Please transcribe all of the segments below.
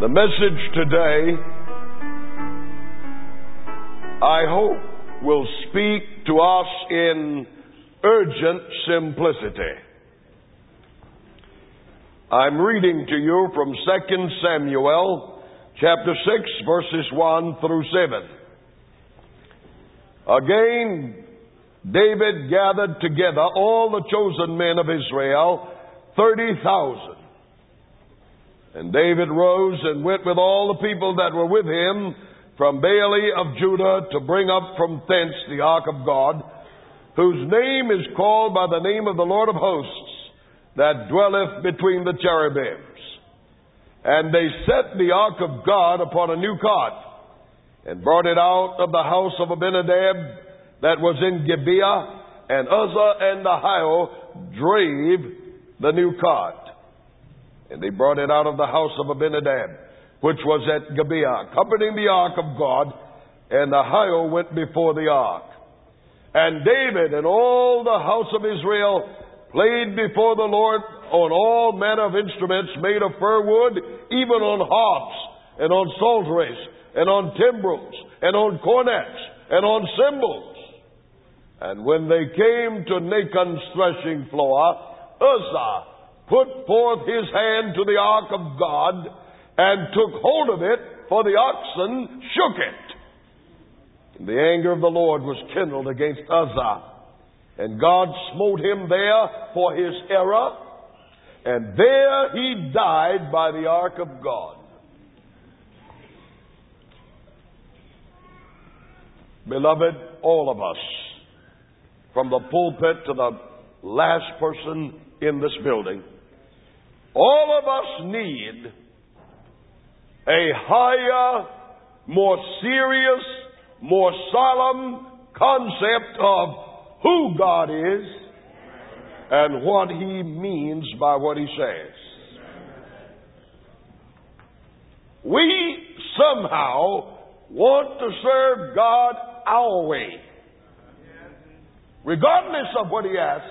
The message today, I hope, will speak to us in urgent simplicity. I'm reading to you from 2 Samuel chapter 6, verses 1 through 7. Again, David gathered together all the chosen men of Israel, 30,000. And David rose and went with all the people that were with him from Baale of Judah to bring up from thence the ark of God, whose name is called by the name of the Lord of hosts, that dwelleth between the cherubims. And they set the ark of God upon a new cart, and brought it out of the house of Abinadab that was in Gibeah, and Uzzah and Ahio drave the new cart. And they brought it out of the house of Abinadab, which was at Gibeah, accompanying the ark of God, and Ahio went before the ark. And David and all the house of Israel played before the Lord on all manner of instruments made of fir wood, even on harps, and on psalteries, and on timbrels, and on cornets, and on cymbals. And when they came to Nachon's threshing floor, Uzzah put forth his hand to the ark of God, and took hold of it, for the oxen shook it. And the anger of the Lord was kindled against Uzzah, and God smote him there for his error, and there he died by the ark of God. Beloved, all of us, from the pulpit to the last person in this building, all of us need a higher, more serious, more solemn concept of who God is and what He means by what He says. We somehow want to serve God our way, regardless of what He asks.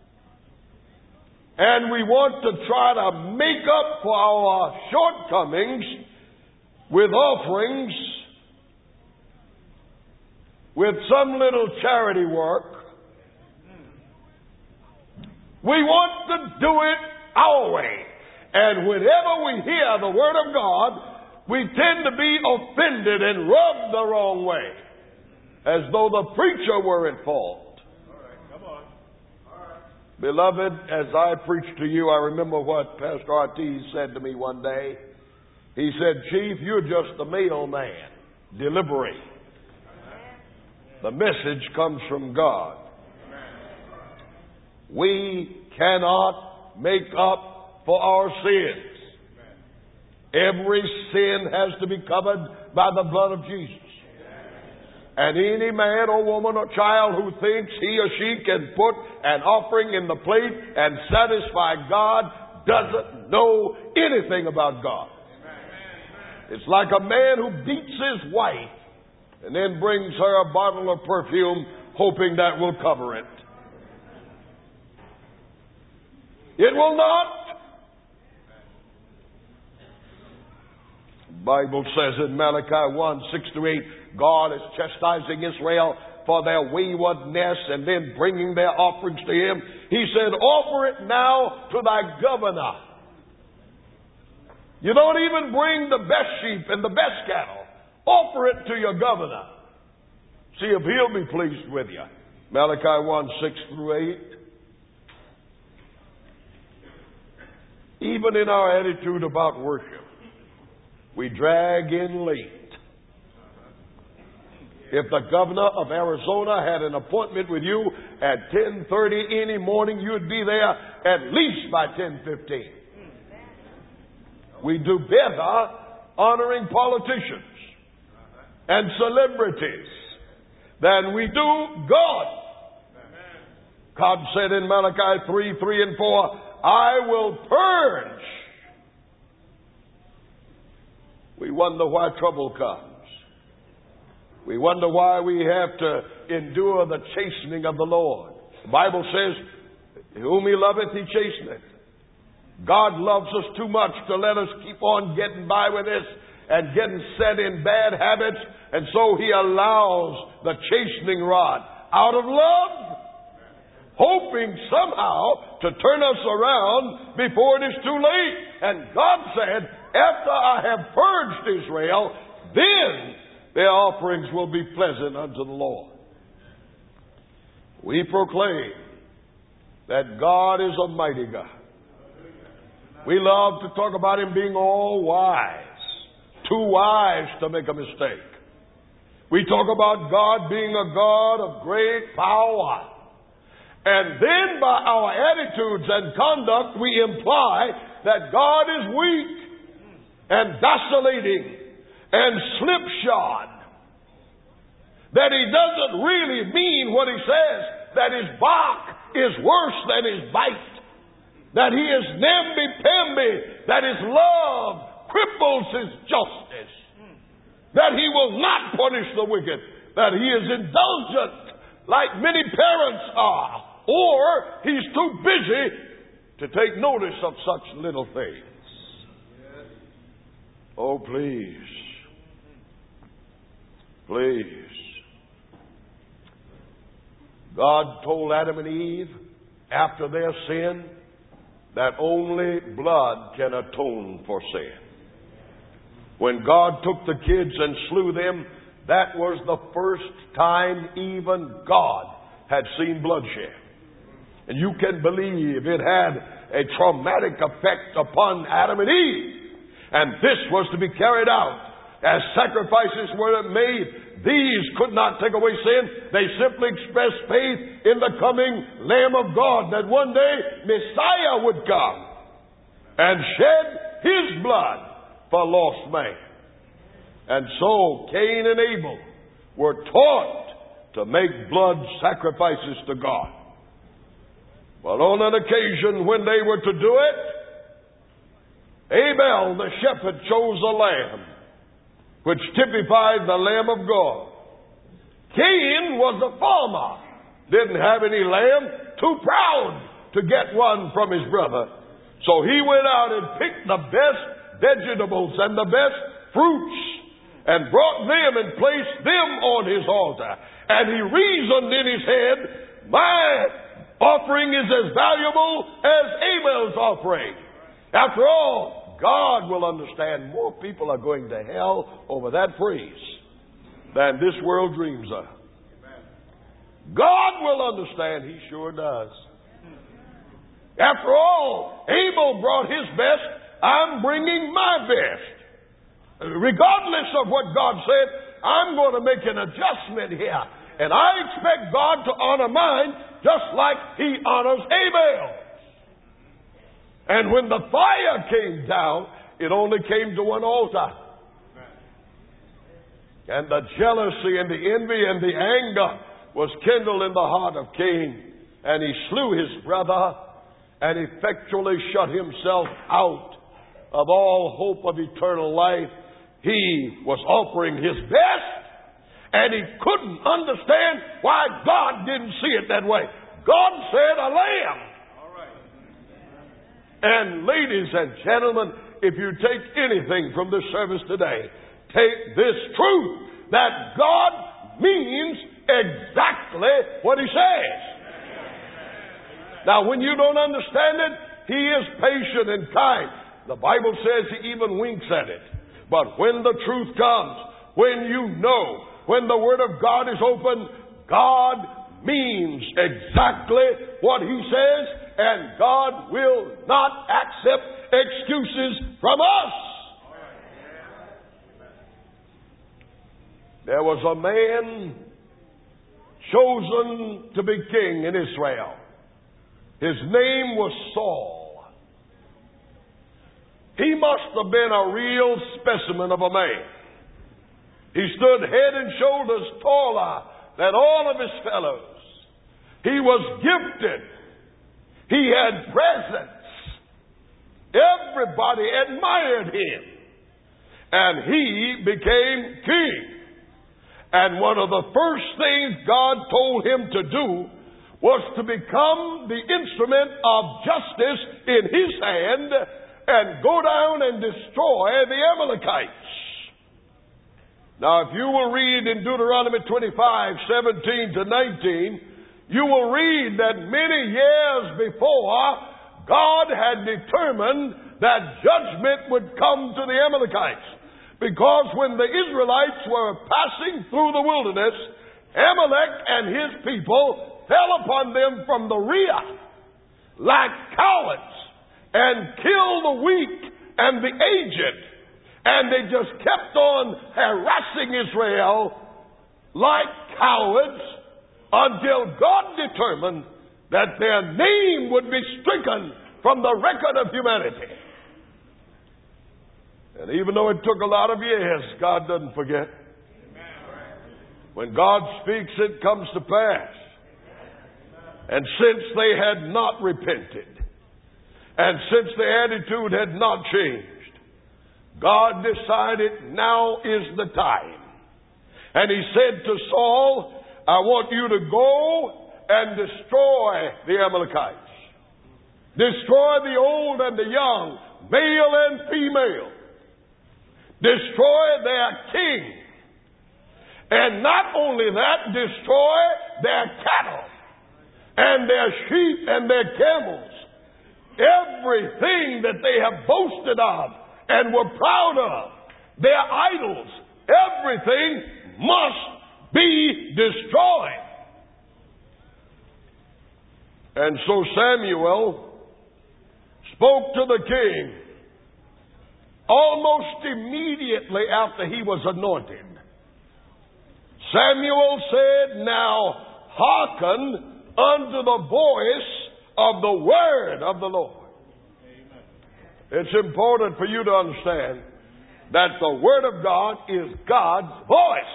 And we want to try to make up for our shortcomings with offerings, with some little charity work. We want to do it our way. And whenever we hear the Word of God, we tend to be offended and rubbed the wrong way, as though the preacher were at fault. Beloved, as I preach to you, I remember what Pastor Ortiz said to me one day. He said, "Chief, you're just the mailman, delivery. The message comes from God. We cannot make up for our sins. Every sin has to be covered by the blood of Jesus. And any man or woman or child who thinks he or she can put an offering in the plate and satisfy God doesn't know anything about God. It's like a man who beats his wife and then brings her a bottle of perfume hoping that will cover it. It will not. The Bible says in Malachi 1, 6-8, God is chastising Israel for their waywardness and then bringing their offerings to Him. He said, offer it now to thy governor. You don't even bring the best sheep and the best cattle. Offer it to your governor. See if he'll be pleased with you. Malachi 1, 6-8. Even in our attitude about worship, we drag in late. If the governor of Arizona had an appointment with you at 10:30 any morning, you'd be there at least by 10:15. We do better honoring politicians and celebrities than we do God. God said in Malachi 3, and 4, I will purge. We wonder why trouble comes. We wonder why we have to endure the chastening of the Lord. The Bible says, whom He loveth, He chasteneth. God loves us too much to let us keep on getting by with this and getting set in bad habits. And so He allows the chastening rod out of love, hoping somehow to turn us around before it is too late. And God said, after I have purged Israel, then their offerings will be pleasant unto the Lord. We proclaim that God is a mighty God. We love to talk about Him being all wise, too wise to make a mistake. We talk about God being a God of great power. And then by our attitudes and conduct, we imply that God is weak and vacillating and slipshod. That He doesn't really mean what He says. That His bark is worse than His bite. That He is namby-pamby. That His love cripples His justice. That He will not punish the wicked. That He is indulgent like many parents are. Or He's too busy to take notice of such little things. Oh, please. Please. God told Adam and Eve after their sin that only blood can atone for sin. When God took the kids and slew them, that was the first time even God had seen bloodshed. And you can believe it had a traumatic effect upon Adam and Eve. And this was to be carried out. As sacrifices were made, these could not take away sin. They simply expressed faith in the coming Lamb of God, that one day Messiah would come and shed His blood for lost man. And so Cain and Abel were taught to make blood sacrifices to God. But on an occasion when they were to do it, Abel the shepherd chose a lamb, which typified the Lamb of God. Cain was a farmer, didn't have any lamb, too proud to get one from his brother. So he went out and picked the best vegetables and the best fruits and brought them and placed them on his altar. And he reasoned in his head, my offering is as valuable as Abel's offering. After all, God will understand more people are going to hell over that praise than this world dreams of. God will understand. He sure does. After all, Abel brought his best. I'm bringing my best. Regardless of what God said, I'm going to make an adjustment here. And I expect God to honor mine just like He honors Abel. And when the fire came down, it only came to one altar. And the jealousy and the envy and the anger was kindled in the heart of Cain. And he slew his brother and effectually shut himself out of all hope of eternal life. He was offering his best, and he couldn't understand why God didn't see it that way. God said a lamb. And ladies and gentlemen, if you take anything from this service today, take this truth that God means exactly what He says. Now, when you don't understand it, He is patient and kind. The Bible says He even winks at it. But when the truth comes, when you know, when the Word of God is open, God means exactly what He says, and God will not accept excuses from us. There was a man chosen to be king in Israel. His name was Saul. He must have been a real specimen of a man. He stood head and shoulders taller than all of his fellows. He was gifted. He had presence. Everybody admired him. And he became king. And one of the first things God told him to do was to become the instrument of justice in his hand and go down and destroy the Amalekites. Now, if you will read in Deuteronomy 25:17 to 19, you will read that many years before, God had determined that judgment would come to the Amalekites. Because when the Israelites were passing through the wilderness, Amalek and his people fell upon them from the rear like cowards and killed the weak and the aged. And they just kept on harassing Israel like cowards until God determined that their name would be stricken from the record of humanity. And even though it took a lot of years, God doesn't forget. When God speaks, it comes to pass. And since they had not repented, and since their attitude had not changed, God decided now is the time. And he said to Saul, I want you to go and destroy the Amalekites. Destroy the old and the young, male and female. Destroy their king. And not only that, destroy their cattle and their sheep and their camels. Everything that they have boasted of and were proud of, their idols, everything must be destroyed. And so Samuel spoke to the king almost immediately after he was anointed. Samuel said, now hearken unto the voice of the word of the Lord. Amen. It's important for you to understand that the word of God is God's voice.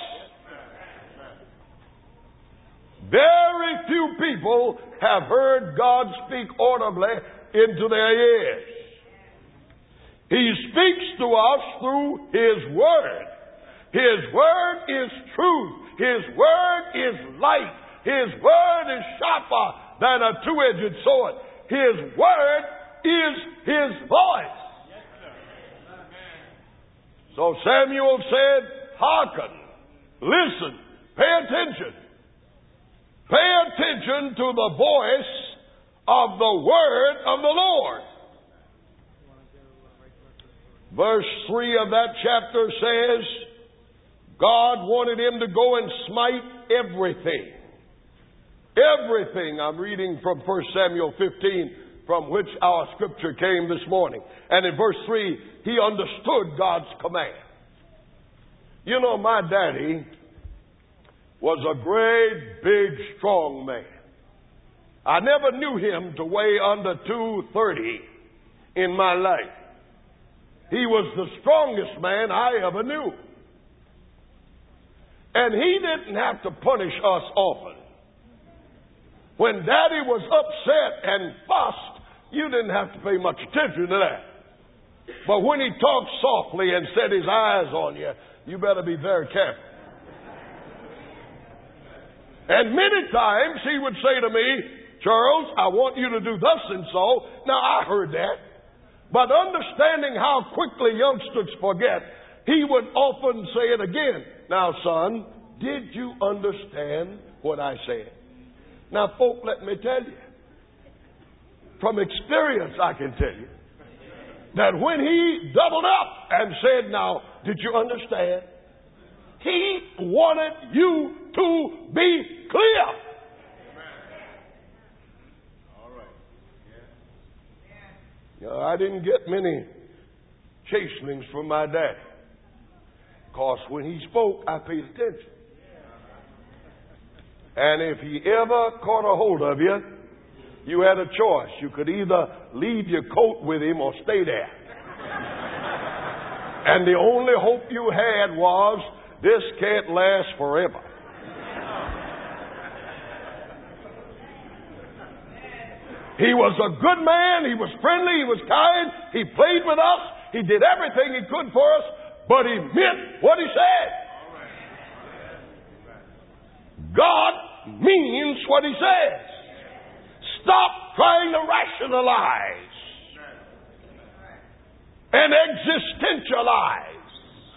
Very few people have heard God speak audibly into their ears. He speaks to us through His word. His word is truth. His word is light. His word is sharper than a two-edged sword. His word is His voice. So Samuel said, hearken, listen, pay attention. Pay attention to the voice of the word of the Lord. Verse 3 of that chapter says, God wanted him to go and smite everything. Everything. I'm reading from 1 Samuel 15, from which our scripture came this morning. And in verse 3, he understood God's command. You know, my daddy was a great, big, strong man. I never knew him to weigh under 230 in my life. He was the strongest man I ever knew. And he didn't have to punish us often. When Daddy was upset and fussed, you didn't have to pay much attention to that. But when he talked softly and set his eyes on you, you better be very careful. And many times he would say to me, Charles, I want you to do thus and so. Now, I heard that. But understanding how quickly youngsters forget, he would often say it again. Now, son, did you understand what I said? Now, folk, let me tell you. From experience, I can tell you that when he doubled up and said, now, did you understand? He wanted you to be clear. All right. You know, I didn't get many chastenings from my dad. Because when he spoke, I paid attention. And if he ever caught a hold of you, you had a choice. You could either leave your coat with him or stay there. And the only hope you had was, this can't last forever. He was a good man. He was friendly. He was kind. He played with us. He did everything he could for us. But he meant what he said. God means what he says. stop trying to rationalize and existentialize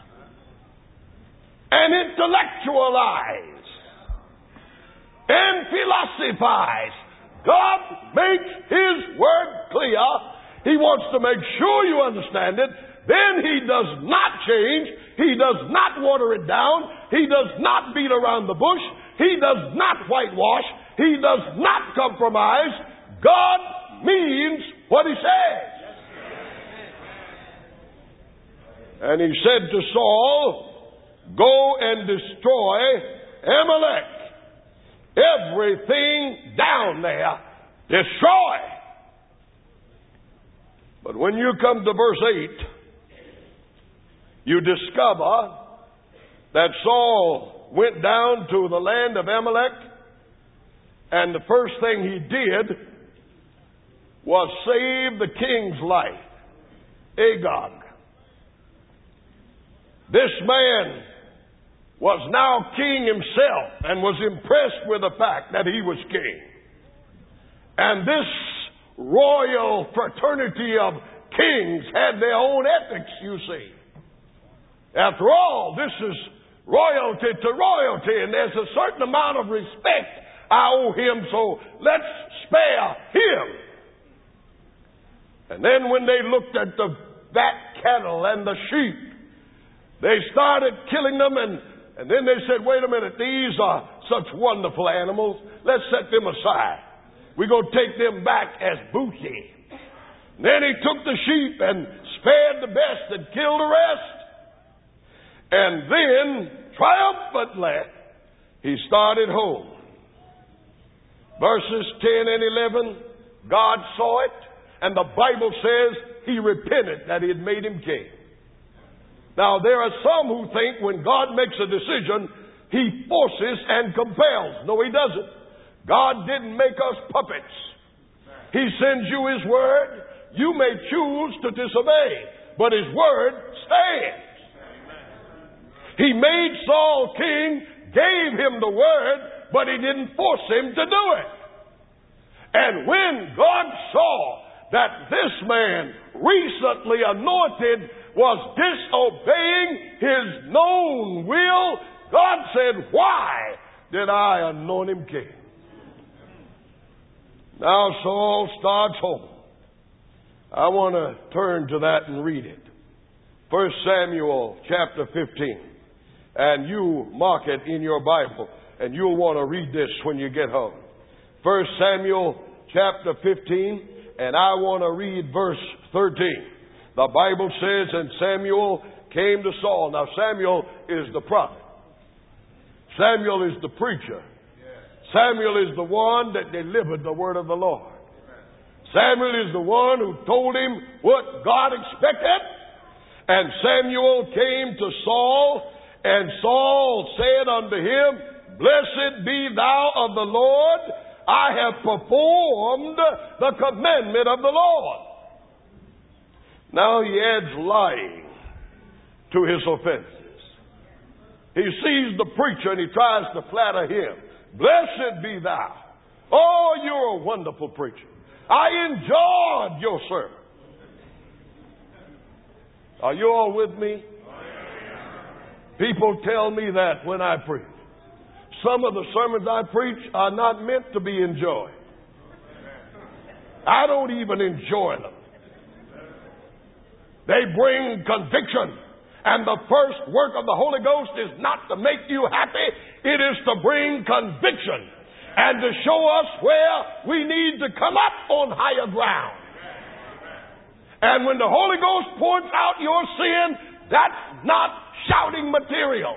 and intellectualize and philosophize. God makes His Word clear. He wants to make sure you understand it. Then He does not change. He does not water it down. He does not beat around the bush. He does not whitewash. He does not compromise. God means what He says. And He said to Saul, go and destroy Amalek. Everything down there, destroy. But when you come to verse 8, you discover that Saul went down to the land of Amalek, and the first thing he did was save the king's life, Agag. This man was now king himself and was impressed with the fact that he was king. And this royal fraternity of kings had their own ethics, you see. After all, this is royalty to royalty, and there's a certain amount of respect I owe him, so let's spare him. And then when they looked at the fat cattle and the sheep, they started killing them, and then they said, wait a minute, these are such wonderful animals. Let's set them aside. We're going to take them back as booty. And then he took the sheep and spared the best and killed the rest. And then, triumphantly, he started home. Verses 10 and 11, God saw it, and the Bible says he repented that he had made him king. Now, there are some who think when God makes a decision, He forces and compels. No, He doesn't. God didn't make us puppets. He sends you His Word. You may choose to disobey, but His Word stands. He made Saul king, gave him the Word, but He didn't force him to do it. And when God saw that this man, recently anointed, was disobeying His known will, God said, why did I anoint him king? Now Saul starts home. I want to turn to that and read it. 1 Samuel chapter 15. And you mark it in your Bible, and you'll want to read this when you get home. 1 Samuel chapter 15, and I want to read verse 13. The Bible says, and Samuel came to Saul. Now, Samuel is the prophet. Samuel is the preacher. Samuel is the one that delivered the word of the Lord. Samuel is the one who told him what God expected. And Samuel came to Saul, and Saul said unto him, blessed be thou of the Lord. I have performed the commandment of the Lord. Now he adds lying to his offenses. He sees the preacher and he tries to flatter him. Blessed be thou. Oh, you're a wonderful preacher. I enjoyed your sermon. Are you all with me? People tell me that when I preach. Some of the sermons I preach are not meant to be enjoyed. I don't even enjoy them. They bring conviction. And the first work of the Holy Ghost is not to make you happy. It is to bring conviction and to show us where we need to come up on higher ground. And when the Holy Ghost points out your sin, that's not shouting material.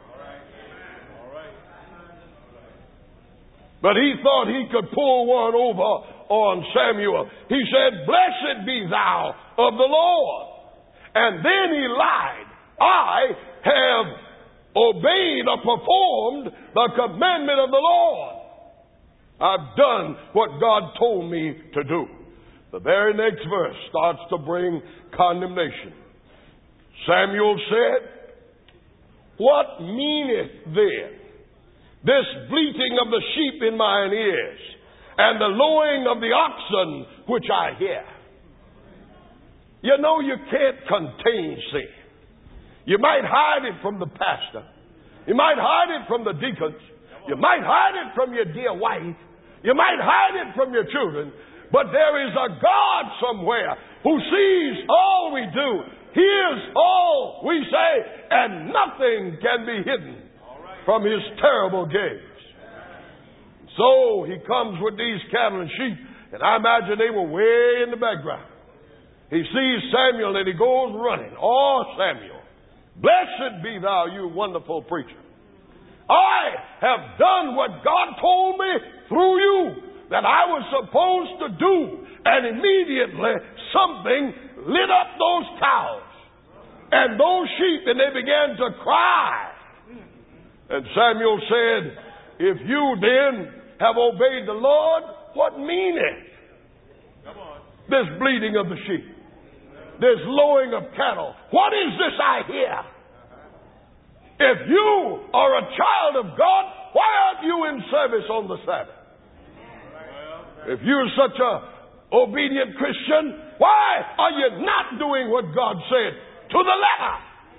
But he thought he could pull one over on Samuel. He said, blessed be thou of the Lord. And then he lied. I have obeyed or performed the commandment of the Lord. I've done what God told me to do. The very next verse starts to bring condemnation. Samuel said, what meaneth then this bleating of the sheep in mine ears, and the lowing of the oxen which I hear. You know, you can't contain sin. You might hide it from the pastor. You might hide it from the deacons. You might hide it from your dear wife. You might hide it from your children. But there is a God somewhere who sees all we do, hears all we say, and nothing can be hidden from His terrible gaze. So He comes with these cattle and sheep, and I imagine they were way in the background. He sees Samuel and he goes running. Oh, Samuel, blessed be thou, you wonderful preacher. I have done what God told me through you that I was supposed to do. And immediately something lit up those cows and those sheep, and they began to cry. And Samuel said, if you then have obeyed the Lord, what meaneth this bleating of the sheep, this lowing of cattle? What is this I hear? If you are a child of God, why aren't you in service on the Sabbath? If you're such a obedient Christian, why are you not doing what God said to the letter?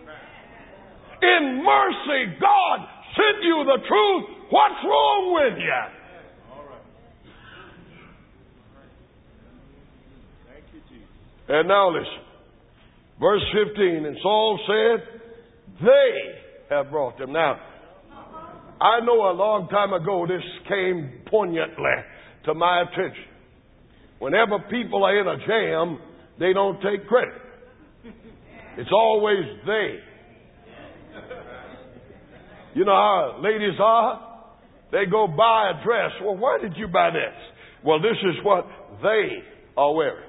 In mercy, God sent you the truth. What's wrong with you? Thank you, Jesus. And now listen. Verse 15, and Saul said, they have brought them. Now, I know a long time ago this came poignantly to my attention. Whenever people are in a jam, they don't take credit. It's always they. You know how ladies are? They go buy a dress. Well, why did you buy this? Well, this is what they are wearing.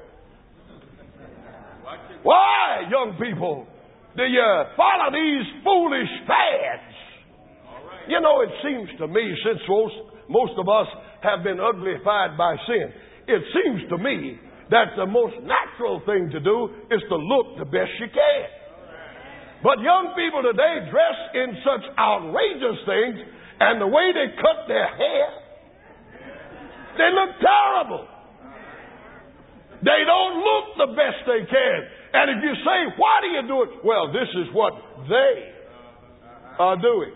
Why, young people, do you follow these foolish fads? You know, it seems to me, since most of us have been uglified by sin, it seems to me that the most natural thing to do is to look the best you can. But young people today dress in such outrageous things, and the way they cut their hair, they look terrible. They don't look the best they can. And if you say, why do you do it? Well, this is what they are doing.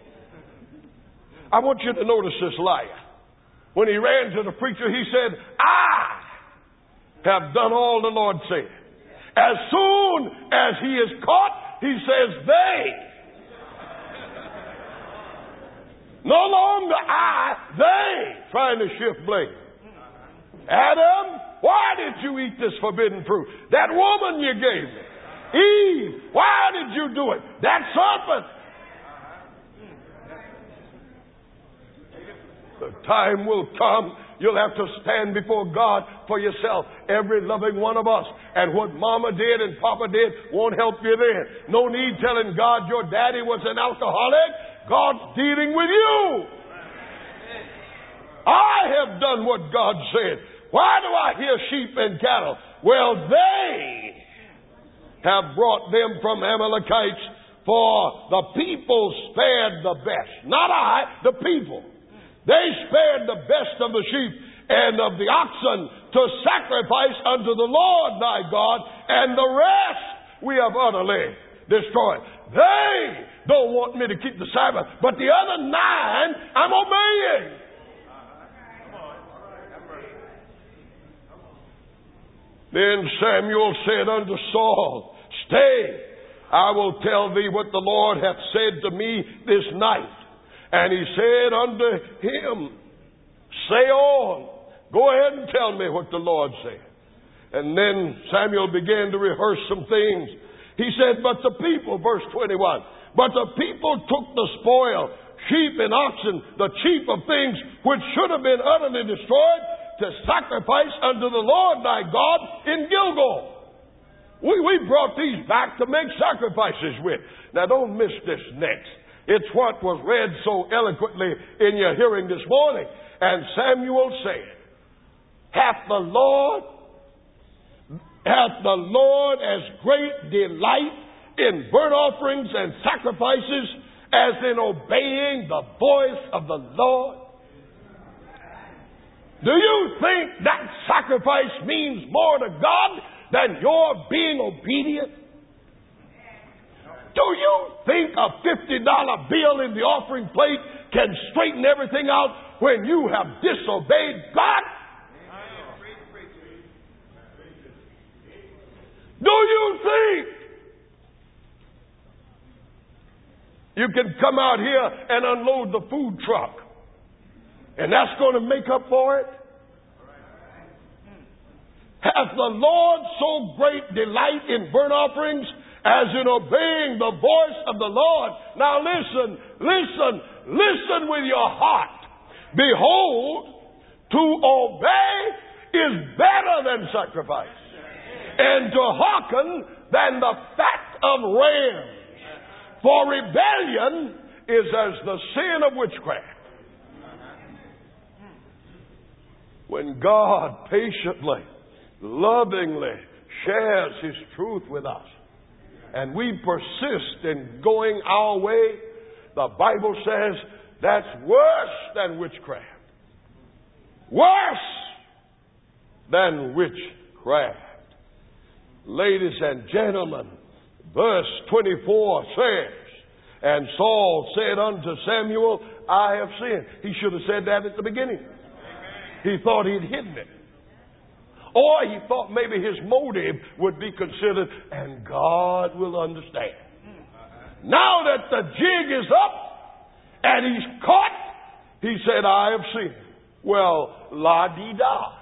I want you to notice this liar. When he ran to the preacher, he said, I have done all the Lord said. As soon as he is caught, he says, they. No longer I, they, trying to shift blame. Adam, why did you eat this forbidden fruit? That woman you gave me. Eve, why did you do it? That serpent. The time will come, you'll have to stand before God for yourself, every loving one of us. And what Mama did and Papa did won't help you then. No need telling God your daddy was an alcoholic. God's dealing with you. I have done what God said. Why do I hear sheep and cattle? Well, they have brought them from Amalekites, for the people spared the best. Not I, the people. They spared the best of the sheep and of the oxen to sacrifice unto the Lord thy God, and the rest we have utterly destroyed. They don't want me to keep the Sabbath, but the other 9 I'm obeying. Then Samuel said unto Saul, stay, I will tell thee what the Lord hath said to me this night. And he said unto him, say on, go ahead and tell me what the Lord said. And then Samuel began to rehearse some things. He said, but the people, verse 21, but the people took the spoil, sheep and oxen, the chief of things which should have been utterly destroyed, to sacrifice unto the Lord thy God in Gilgal. We brought these back to make sacrifices with. Now don't miss this next. It's what was read so eloquently in your hearing this morning. And Samuel said, hath the Lord as great delight in burnt offerings and sacrifices as in obeying the voice of the Lord? Do you think that sacrifice means more to God than your being obedient? Do you think a $50 bill in the offering plate can straighten everything out when you have disobeyed God? Do you think you can come out here and unload the food truck and that's going to make up for it? Hath the Lord so great delight in burnt offerings as in obeying the voice of the Lord? Now listen with your heart. Behold, to obey is better than sacrifice, and to hearken than the fat of rams. For rebellion is as the sin of witchcraft. When God patiently, lovingly shares His truth with us, and we persist in going our way, the Bible says that's worse than witchcraft. Worse than witchcraft. Ladies and gentlemen, verse 24 says, and Saul said unto Samuel, I have sinned. He should have said that at the beginning. He thought he'd hidden it. Or he thought maybe his motive would be considered, and God will understand. Now that the jig is up and he's caught, he said, I have sinned. Well, la-dee-da.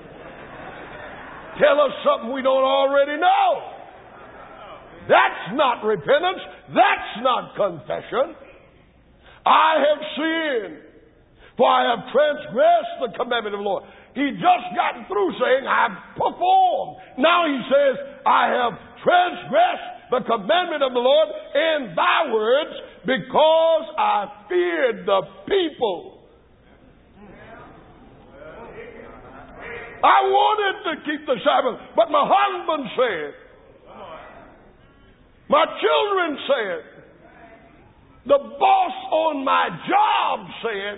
Tell us something we don't already know. That's not repentance. That's not confession. I have sinned, for I have transgressed the commandment of the Lord. He just got through saying, I've performed. Now he says, I have transgressed the commandment of the Lord in thy words because I feared the people. I wanted to keep the Sabbath, but my husband said, my children said, the boss on my job said,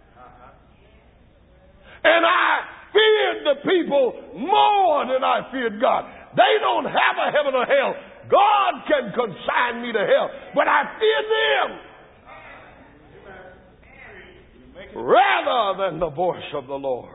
and I feared the people more than I feared God. They don't have a heaven or hell. God can consign me to hell, but I fear them rather than the voice of the Lord.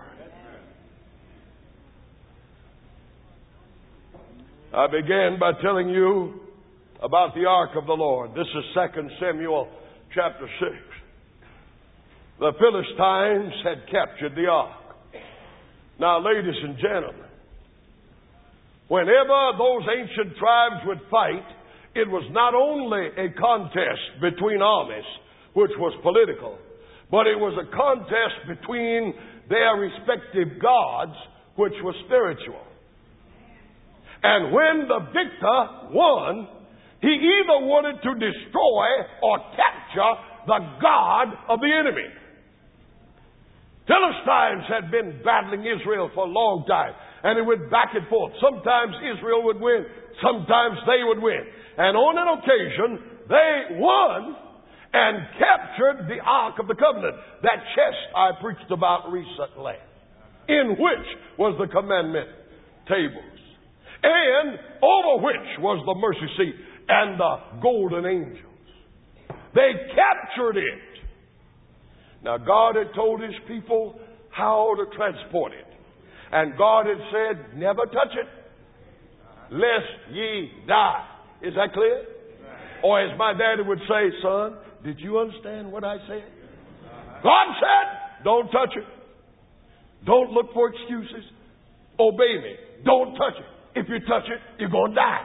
I began by telling you about the ark of the Lord. This is 2 Samuel chapter 6. The Philistines had captured the ark. Now, ladies and gentlemen, whenever those ancient tribes would fight, it was not only a contest between armies, which was political, but it was a contest between their respective gods, which was spiritual. And when the victor won, he either wanted to destroy or capture the god of the enemy. Philistines had been battling Israel for a long time, and it went back and forth. Sometimes Israel would win, sometimes they would win. And on an occasion, they won and captured the Ark of the Covenant, that chest I preached about recently, in which was the commandment tables, and over which was the mercy seat and the golden angels. They captured it. Now, God had told His people how to transport it. And God had said, never touch it, lest ye die. Is that clear? Or as my daddy would say, son, did you understand what I said? God said, don't touch it. Don't look for excuses. Obey me. Don't touch it. If you touch it, you're going to die.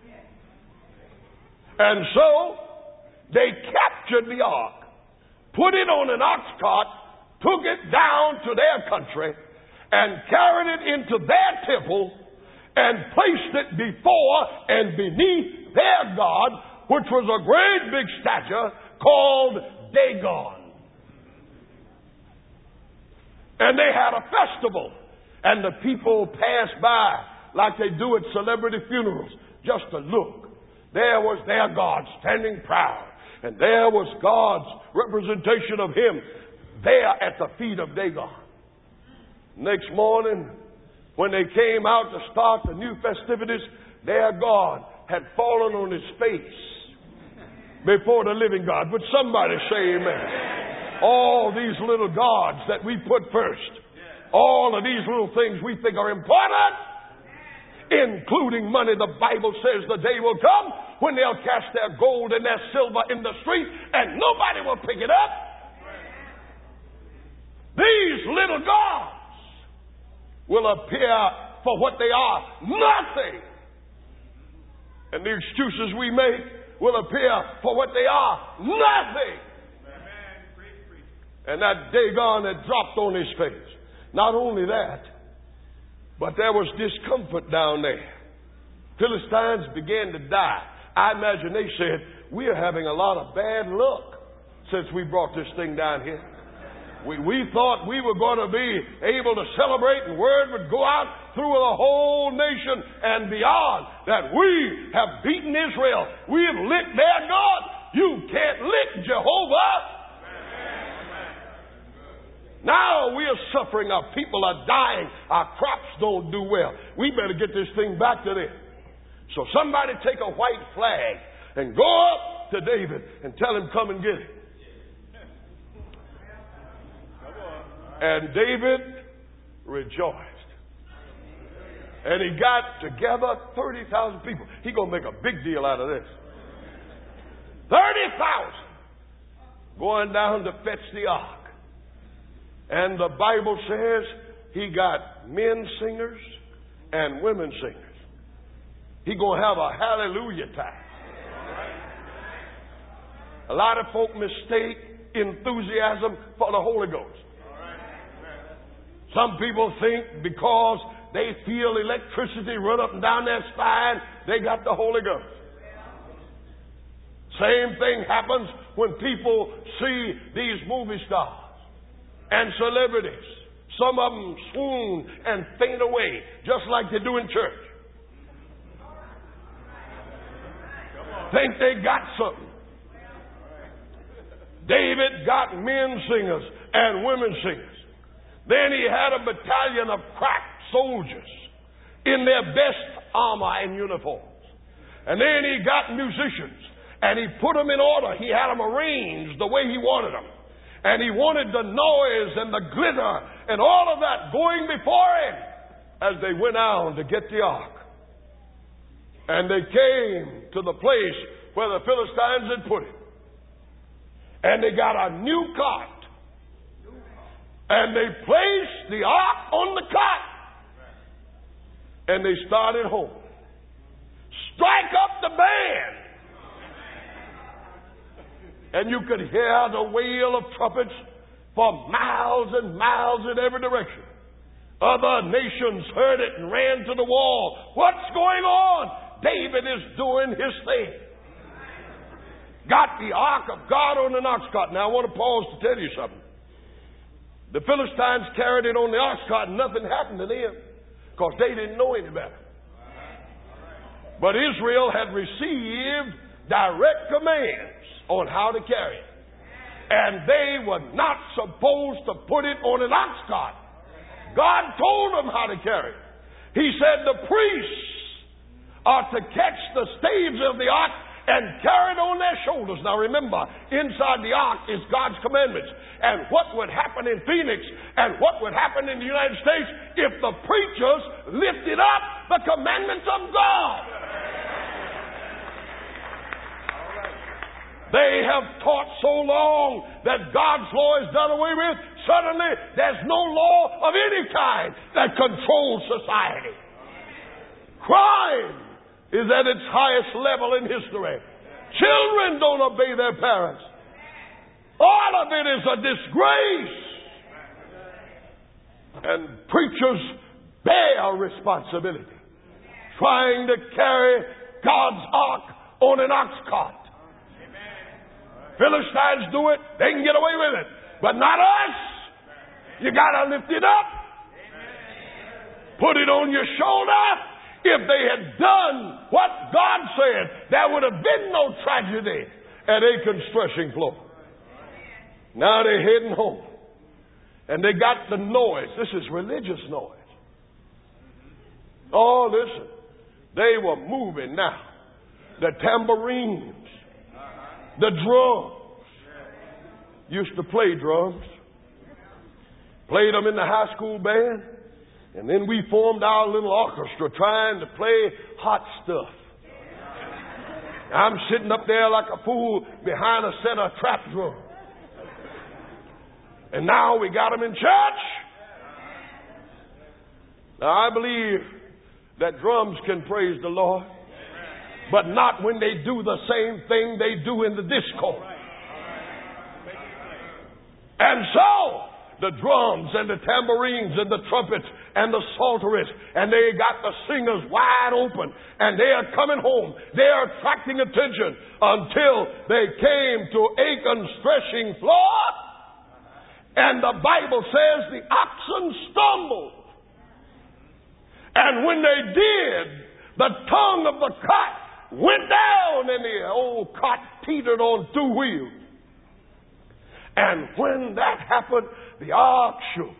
And so, they captured the ark, put it on an ox cart, took it down to their country, and carried it into their temple, and placed it before and beneath their god, which was a great big statue called Dagon. And they had a festival, and the people passed by like they do at celebrity funerals, just to look. There was their God standing proud, and there was God's representation of Him there at the feet of Dagon. Next morning, when they came out to start the new festivities, their God had fallen on his face before the living God. Would somebody say amen? All these little gods that we put first, all of these little things we think are important, including money, the Bible says the day will come when they'll cast their gold and their silver in the street and nobody will pick it up. These little gods will appear for what they are, nothing. And the excuses we make will appear for what they are, nothing. And that Dagon had dropped on his face. Not only that, but there was discomfort down there. Philistines began to die. I imagine they said, we're having a lot of bad luck since we brought this thing down here. We thought we were going to be able to celebrate and word would go out through the whole nation and beyond that we have beaten Israel. We have licked their God. You can't lick Jehovah. Now we are suffering. Our people are dying. Our crops don't do well. We better get this thing back to them. So somebody take a white flag and go up to David and tell him, come and get it. And David rejoiced. And he got together 30,000 people. He's going to make a big deal out of this. 30,000 going down to fetch the ark. And the Bible says he got men singers and women singers. He's going to have a hallelujah time. A lot of folk mistake enthusiasm for the Holy Ghost. Some people think because they feel electricity run up and down their spine, they got the Holy Ghost. Same thing happens when people see these movie stars and celebrities. Some of them swoon and faint away, just like they do in church. Think they got something. David got men singers and women singers. Then he had a battalion of crack soldiers in their best armor and uniforms. And then he got musicians and he put them in order. He had them arranged the way he wanted them. And he wanted the noise and the glitter and all of that going before him as they went out to get the ark. And they came to the place where the Philistines had put it. And they got a new cart. And they placed the ark on the cart. And they started home. Strike up the band. And you could hear the wail of trumpets for miles and miles in every direction. Other nations heard it and ran to the wall. What's going on? David is doing his thing. Got the ark of God on an ox cart. Now I want to pause to tell you something. The Philistines carried it on the ox cart and nothing happened to them because they didn't know any better. But Israel had received direct commands on how to carry it. And they were not supposed to put it on an ox cart. God told them how to carry it. He said the priests are to catch the staves of the ark and carry it on their shoulders. Now remember, inside the ark is God's commandments. And what would happen in Phoenix and what would happen in the United States if the preachers lifted up the commandments of God? They have taught so long that God's law is done away with. Suddenly, there's no law of any kind that controls society. Crime is at its highest level in history. Children don't obey their parents. All of it is a disgrace. And preachers bear responsibility, trying to carry God's ark on an ox cart. Philistines do it, they can get away with it. But not us. You got to lift it up. Put it on your shoulder. If they had done what God said, there would have been no tragedy at Achan's threshing floor. Now they're heading home. And they got the noise. This is religious noise. Oh, listen. They were moving now. The tambourines, the drums. Used to play drums. Played them in the high school band. And then we formed our little orchestra trying to play hot stuff. I'm sitting up there like a fool behind a set of trap drums. And now we got them in church. Now I believe that drums can praise the Lord, but not when they do the same thing they do in the disco. And so the drums and the tambourines and the trumpets and the psalteries, and they got the singers wide open, and they are coming home. They are attracting attention until they came to Achan's threshing floor, and the Bible says the oxen stumbled. And when they did, the tongue of the cot went down, and the old cot teetered on two wheels. And when that happened, the ark shook.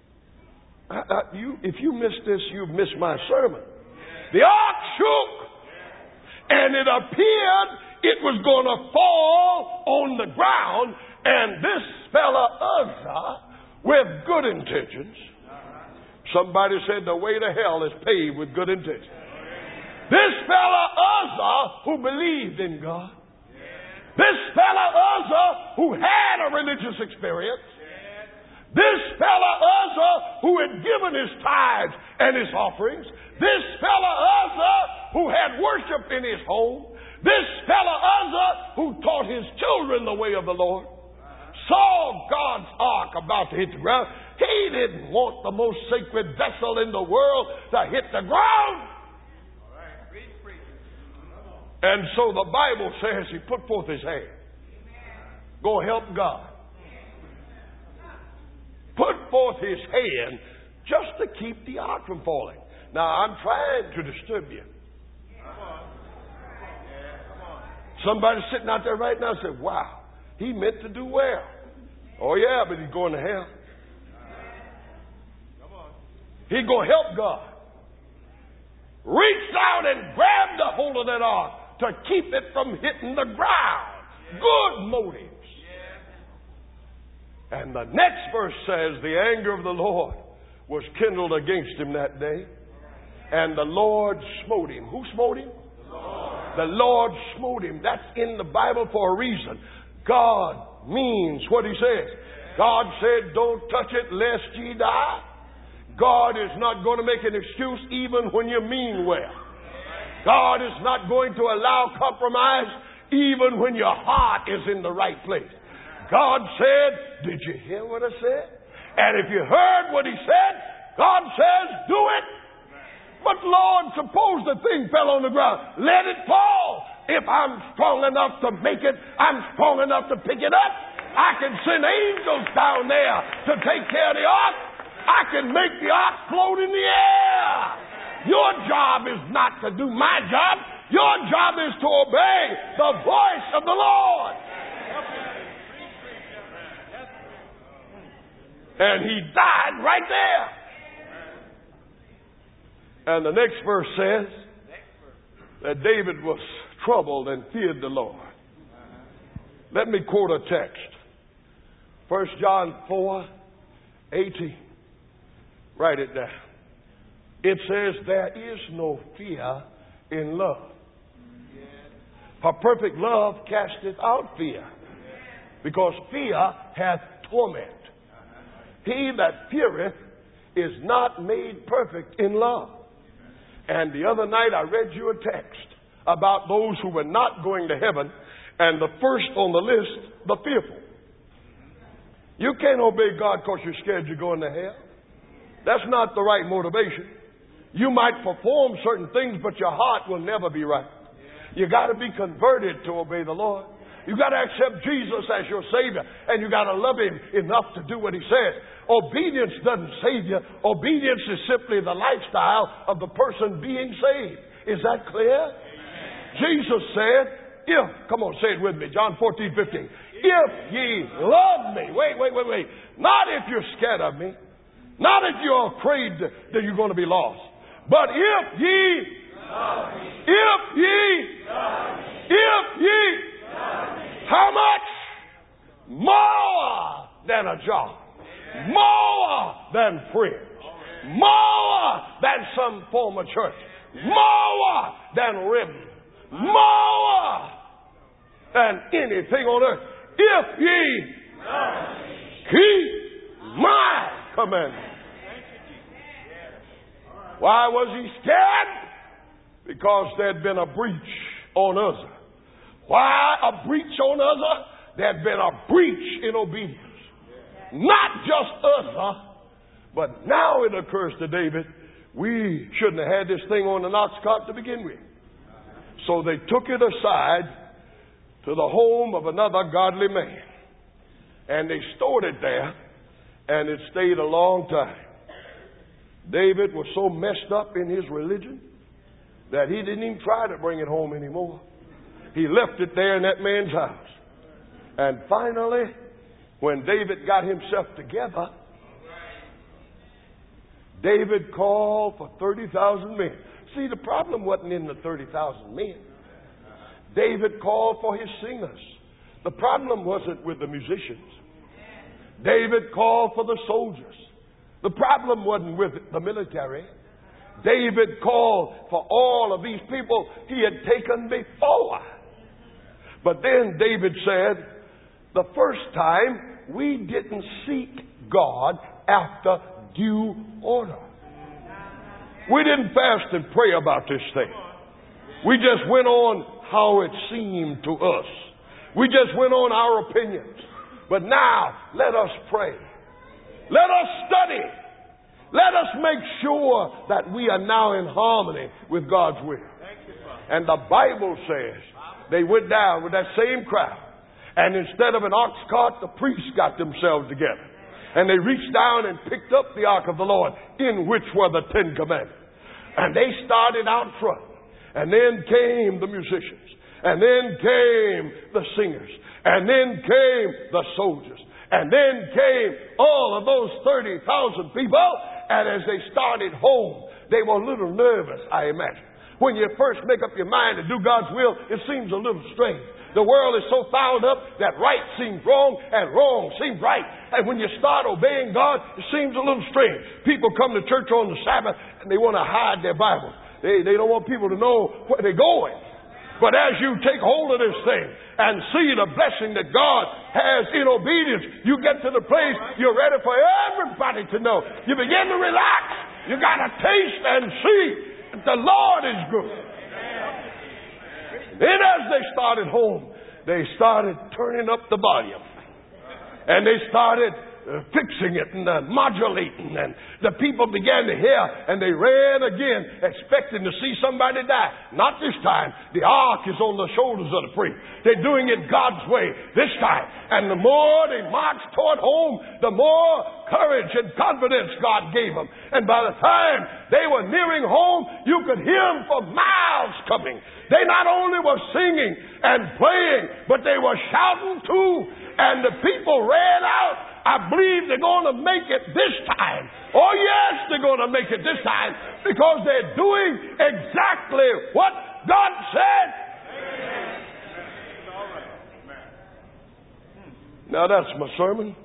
If you missed this, you've missed my sermon. The ark shook, and it appeared it was going to fall on the ground, and this fella Uzzah, with good intentions, somebody said the way to hell is paved with good intentions. This fella Uzzah, who believed in God, this fella Uzzah, who had a religious experience, this fella Uzzah, who had given his tithes and his offerings, this fella Uzzah, who had worship in his home, this fella Uzzah, who taught his children the way of the Lord, saw God's ark about to hit the ground. He didn't want the most sacred vessel in the world to hit the ground. And so the Bible says he put forth his hand. Go help God. Put forth his hand just to keep the ark from falling. Now, I'm trying to disturb you. Somebody's sitting out there right now and said, wow, he meant to do well. Oh, yeah, but he's going to hell. He's going to help God. Reached out and grabbed a hold of that ark to keep it from hitting the ground. Good motives. And the next verse says, the anger of the Lord was kindled against him that day, and the Lord smote him. Who smote him? The Lord smote him. That's in the Bible for a reason. God means what he says. God said, don't touch it lest ye die. God is not going to make an excuse even when you mean well. God is not going to allow compromise even when your heart is in the right place. God said, did you hear what I said? And if you heard what he said, God says, do it. But Lord, suppose the thing fell on the ground. Let it fall. If I'm strong enough to make it, I'm strong enough to pick it up. I can send angels down there to take care of the ark. I can make the ark float in the air. Your job is not to do my job. Your job is to obey the voice of the Lord. And he died right there. And the next verse says that David was troubled and feared the Lord. Let me quote a text. 1 John 4:18. Write it down. It says, there is no fear in love. For perfect love casteth out fear, because fear hath torment. He that feareth is not made perfect in love. And the other night I read you a text about those who were not going to heaven, and the first on the list, the fearful. You can't obey God because you're scared you're going to hell. That's not the right motivation. You might perform certain things, but your heart will never be right. You got to be converted to obey the Lord. You got to accept Jesus as your Savior, and you got to love Him enough to do what He says. Obedience doesn't save you. Obedience is simply the lifestyle of the person being saved. Is that clear? Amen. Jesus said, come on, say it with me, John 14:15. If ye love me, wait. Not if you're scared of me. Not if you're afraid that you're going to be lost. But if ye love me. If ye how much? More than a job. More than friends. More than some form of church. More than ribbon. More than anything on earth. If ye keep my commandments. Why was he scared? Because there'd been a breach on Uzzah. Why a breach on Uzzah? There'd been a breach in obedience. Not just Uzzah, but now it occurs to David, we shouldn't have had this thing on an ox cart to begin with. So they took it aside to the home of another godly man. And they stored it there, and it stayed a long time. David was so messed up in his religion that he didn't even try to bring it home anymore. He left it there in that man's house. And finally, when David got himself together, David called for 30,000 men. See, the problem wasn't in the 30,000 men. David called for his singers. The problem wasn't with the musicians. David called for the soldiers. The problem wasn't with the military. David called for all of these people he had taken before. But then David said, the first time we didn't seek God after due order. We didn't fast and pray about this thing. We just went on how it seemed to us. We just went on our opinions. But now, let us pray. Let us study. Let us make sure that we are now in harmony with God's will. And the Bible says they went down with that same crowd. And instead of an ox cart, the priests got themselves together. And they reached down and picked up the ark of the Lord, in which were the 10 Commandments. And they started out front. And then came the musicians. And then came the singers. And then came the soldiers. And then came all of those 30,000 people. And as they started home, they were a little nervous, I imagine. When you first make up your mind to do God's will, it seems a little strange. The world is so fouled up that right seems wrong and wrong seems right. And when you start obeying God, it seems a little strange. People come to church on the Sabbath and they want to hide their Bible. They don't want people to know where they're going. But as you take hold of this thing and see the blessing that God has in obedience, you get to the place you're ready for everybody to know. You begin to relax. You got to taste and see that the Lord is good. Then as they started home, they started turning up the volume. And they started fixing it and modulating. And the people began to hear. And they ran again, expecting to see somebody die. Not this time. The ark is on the shoulders of the priest. They're doing it God's way this time. And the more they marched toward home, the more courage and confidence God gave them. And by the time they were nearing home, you could hear them for miles coming. They not only were singing and playing, but they were shouting too. And the people ran out. I believe they're going to make it this time. Oh yes, they're going to make it this time. Because they're doing exactly what God said. Now that's my sermon.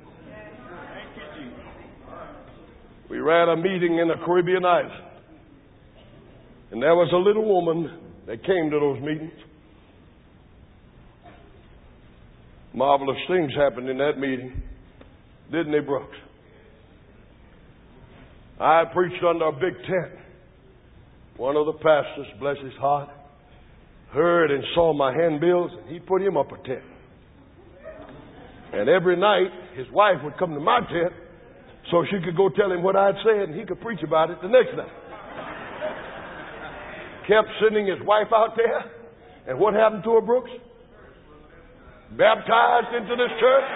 We were at a meeting in the Caribbean island. And there was a little woman that came to those meetings. Marvelous things happened in that meeting. Didn't they, Brooks? I preached under a big tent. One of the pastors, bless his heart, heard and saw my handbills, and he put him up a tent. And every night, his wife would come to my tent so she could go tell him what I'd said, and he could preach about it the next night. Kept sending his wife out there. And what happened to her, Brooks? Baptized into this church.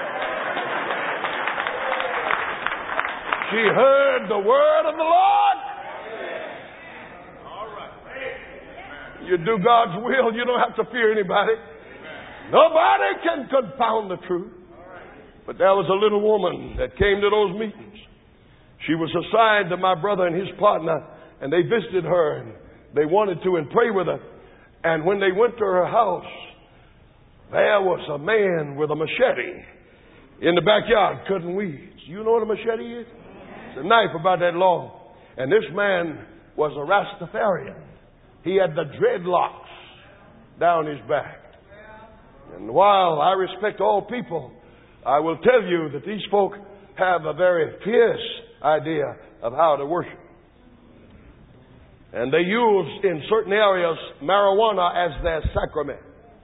She heard the word of the Lord. You do God's will, you don't have to fear anybody. Nobody can confound the truth. But there was a little woman that came to those meetings. She was assigned to my brother and his partner, and they visited her, and they wanted to and pray with her. And when they went to her house, there was a man with a machete in the backyard cutting weeds. You know what a machete is? It's a knife about that long. And this man was a Rastafarian. He had the dreadlocks down his back. And while I respect all people, I will tell you that these folk have a very fierce idea of how to worship. And they use, in certain areas, marijuana as their sacrament.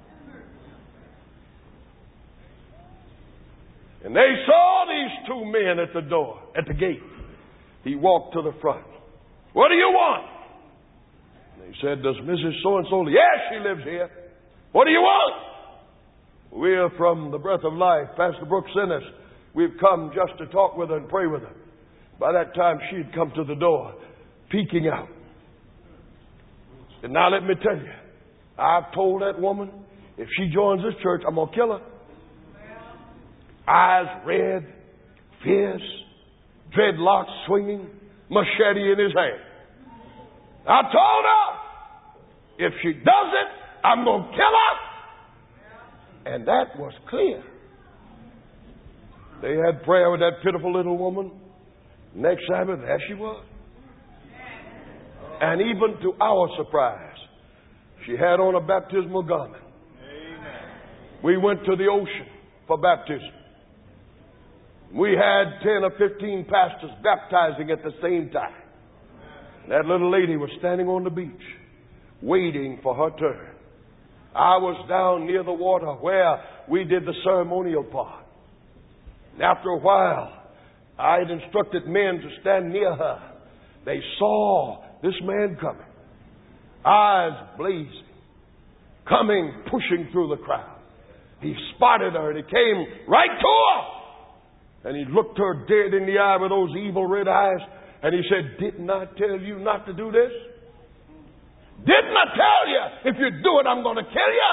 And they saw these two men at the door, at the gate. He walked to the front. What do you want? And they said, does Mrs. So-and-so live? Yes, she lives here. What do you want? We're from the Breath of Life. Pastor Brooks sent us. We've come just to talk with her and pray with her. By that time, she'd come to the door, peeking out. And now let me tell you, I've told that woman, if she joins this church, I'm going to kill her. Eyes red, fierce, dreadlocks swinging, machete in his hand. I told her, if she does it, I'm going to kill her. And that was clear. They had prayer with that pitiful little woman. Next Sabbath, there she was. And even to our surprise, she had on a baptismal garment. We went to the ocean for baptism. We had 10 or 15 pastors baptizing at the same time. That little lady was standing on the beach, waiting for her turn. I was down near the water where we did the ceremonial part. And after a while, I had instructed men to stand near her. They saw this man coming, eyes blazing, coming, pushing through the crowd. He spotted her and he came right to her. And he looked her dead in the eye with those evil red eyes. And he said, didn't I tell you not to do this? Didn't I tell you, if you do it, I'm going to kill you?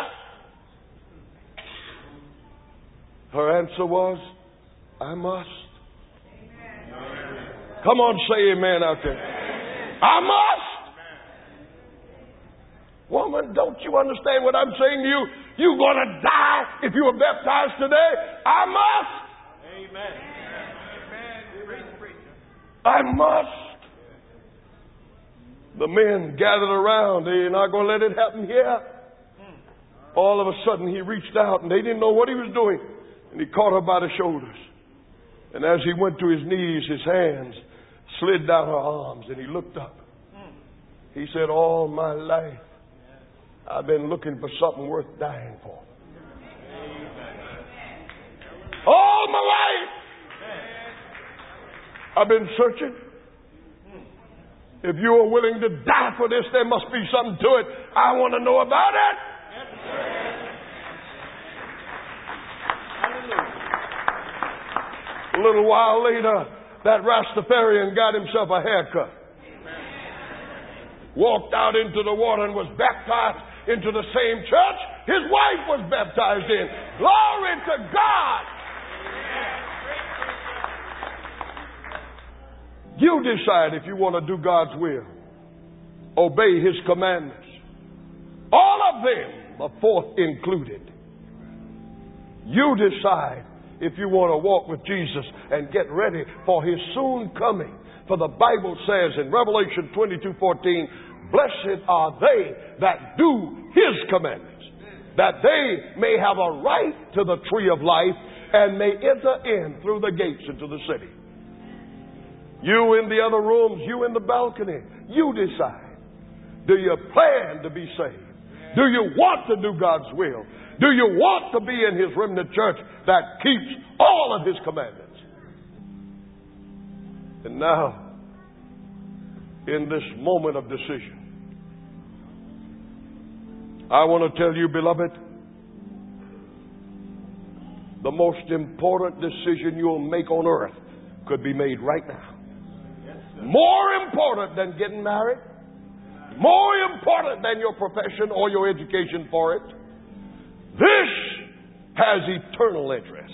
Her answer was, I must. Amen. Come on, say amen out there. Amen. I must. Amen. Woman, don't you understand what I'm saying to you? You're going to die if you were baptized today. I must. Amen. Amen. I must. The men gathered around. They're not going to let it happen here. All of a sudden, he reached out, and they didn't know what he was doing. And he caught her by the shoulders. And as he went to his knees, his hands slid down her arms, and he looked up. He said, all my life, I've been looking for something worth dying for. All my life, I've been searching. If you are willing to die for this, there must be something to it. I want to know about it. A little while later, that Rastafarian got himself a haircut. Walked out into the water and was baptized into the same church his wife was baptized in. Glory to God. You decide if you want to do God's will. Obey His commandments. All of them, the fourth included. You decide if you want to walk with Jesus and get ready for His soon coming. For the Bible says in Revelation 22:14, blessed are they that do His commandments, that they may have a right to the tree of life and may enter in through the gates into the city. You in the other rooms, you in the balcony, you decide. Do you plan to be saved? Do you want to do God's will? Do you want to be in His remnant church that keeps all of His commandments? And now, in this moment of decision, I want to tell you, beloved, the most important decision you'll make on earth could be made right now. More important than getting married, more important than your profession or your education for it. This has eternal interests.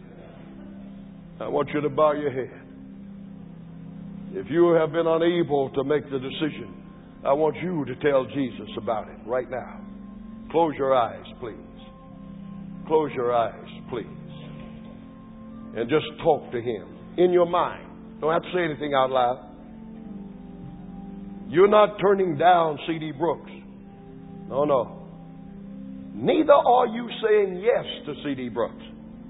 I want you to bow your head. If you have been unable to make the decision, I want you to tell Jesus about it right now. Close your eyes, please. Close your eyes, please. And just talk to Him in your mind. Don't have to say anything out loud. You're not turning down C.D. Brooks. No, no. Neither are you saying yes to C.D. Brooks.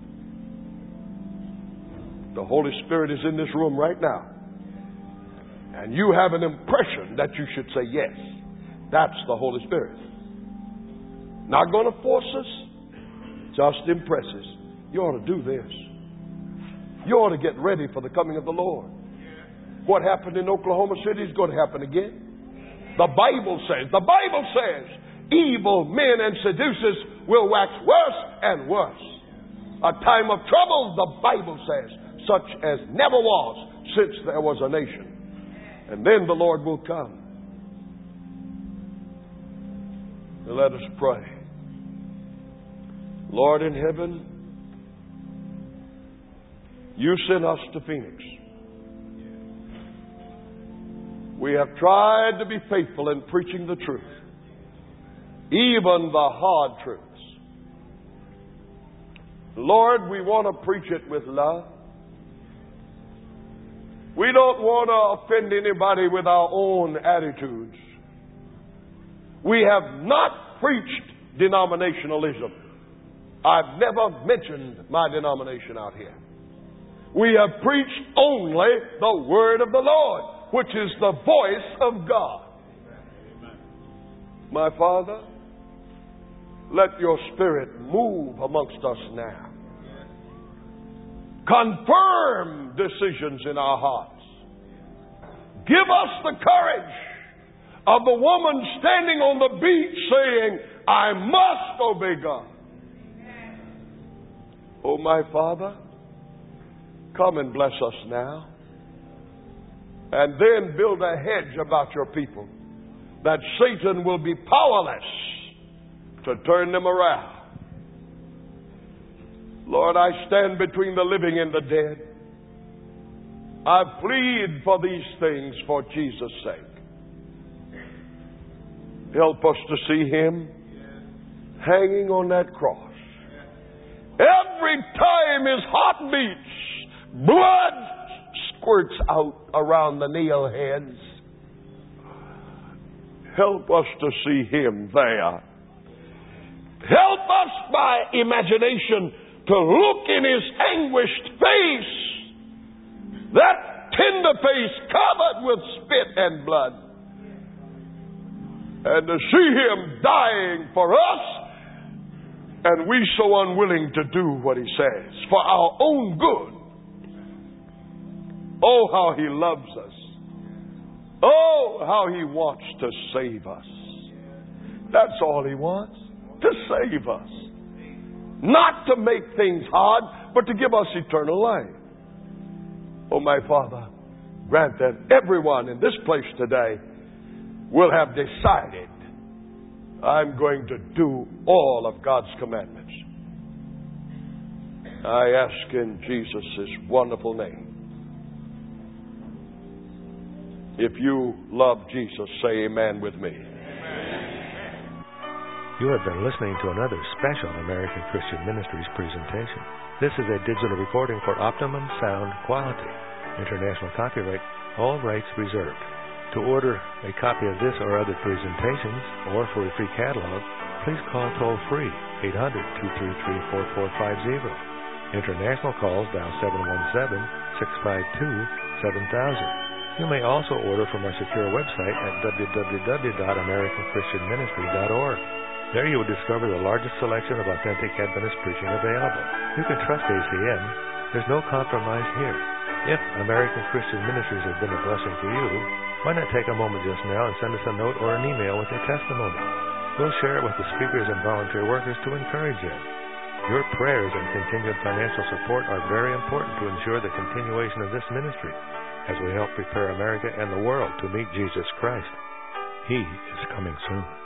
The Holy Spirit is in this room right now. And you have an impression that you should say yes. That's the Holy Spirit. Not going to force us, just impress us. You ought to do this. You ought to get ready for the coming of the Lord. What happened in Oklahoma City is going to happen again. The Bible says, evil men and seducers will wax worse and worse. A time of trouble, the Bible says, such as never was since there was a nation. And then the Lord will come. Now let us pray. Lord in heaven, You sent us to Phoenix. We have tried to be faithful in preaching the truth, even the hard truths. Lord, we want to preach it with love. We don't want to offend anybody with our own attitudes. We have not preached denominationalism. I've never mentioned my denomination out here. We have preached only the Word of the Lord, which is the voice of God. My Father, let Your Spirit move amongst us now. Confirm decisions in our hearts. Give us the courage of the woman standing on the beach saying, I must obey God. Oh, my Father, come and bless us now. And then build a hedge about Your people, that Satan will be powerless to turn them around. Lord, I stand between the living and the dead. I plead for these things for Jesus' sake. Help us to see Him hanging on that cross. Every time His heart beats, blood squirts out around the nail heads. Help us to see Him there. Help us by imagination to look in His anguished face, that tender face covered with spit and blood, and to see Him dying for us, and we so unwilling to do what He says for our own good. Oh, how He loves us. Oh, how He wants to save us. That's all He wants, to save us. Not to make things hard, but to give us eternal life. Oh, my Father, grant that everyone in this place today will have decided, I'm going to do all of God's commandments. I ask in Jesus' wonderful name. If you love Jesus, say amen with me. You have been listening to another special American Christian Ministries presentation. This is a digital recording for optimum sound quality. International copyright, all rights reserved. To order a copy of this or other presentations, or for a free catalog, please call toll-free 800-233-4450. International calls dial 717-652-7000. You may also order from our secure website at www.americanchristianministry.org. There you will discover the largest selection of authentic Adventist preaching available. You can trust ACM. There's no compromise here. If American Christian Ministries has been a blessing to you, why not take a moment just now and send us a note or an email with your testimony? We'll share it with the speakers and volunteer workers to encourage you. Your prayers and continued financial support are very important to ensure the continuation of this ministry as we help prepare America and the world to meet Jesus Christ. He is coming soon.